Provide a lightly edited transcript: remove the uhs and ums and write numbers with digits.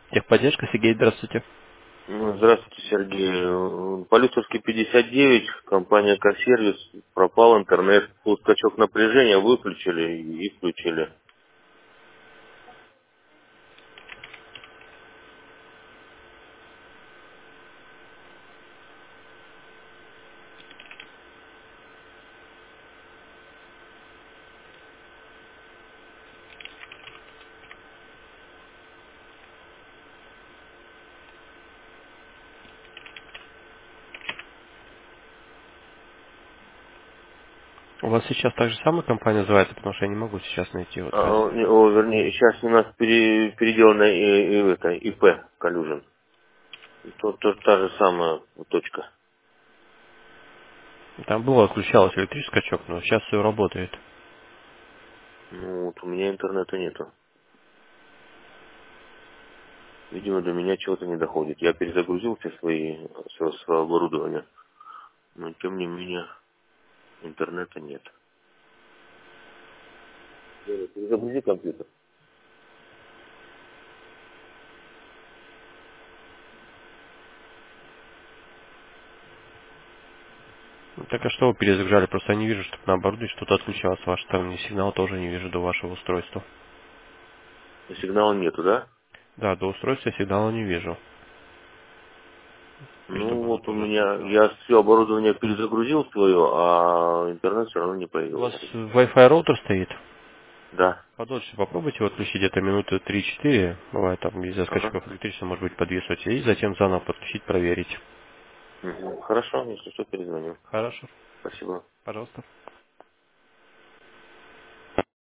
Техподдержка, Сергей, здравствуйте. Здравствуйте, Сергей. Полюсовский 59, компания Экосервис. Пропал интернет. Был скачок напряжения, выключили и включили. У вас сейчас так же самая компания называется, потому что я не могу сейчас найти вот в Вернее, сейчас у нас переделана это, ИП Collusion. Та же самая точка. Там было отключалось электрический скачок, но сейчас все работает. Ну, вот у меня интернета нету. Видимо, до меня чего-то не доходит. Я перезагрузил все свое оборудование, но тем не менее интернета нет. Перезагрузи компьютер. Ну, так а что вы перезагружали? Просто я не вижу, чтобы на оборудовании что-то отключалось. Ваш там сигнал тоже не вижу до вашего устройства. Сигнала нету, да? Да, до устройства сигнала не вижу. И Ну чтобы оно вот у тоже меня, отключалось. я все оборудование перезагрузил свое, а интернет все равно не У вас появился. Wi-Fi роутер стоит? Да. Подольше попробуйте его отключить где-то минуты 3-4. Бывает там из-за Ага. скачков электричества может быть подвисывать. И затем заново подключить, проверить. Мгм. Хорошо, если что, перезвоню. Хорошо. Спасибо. Пожалуйста.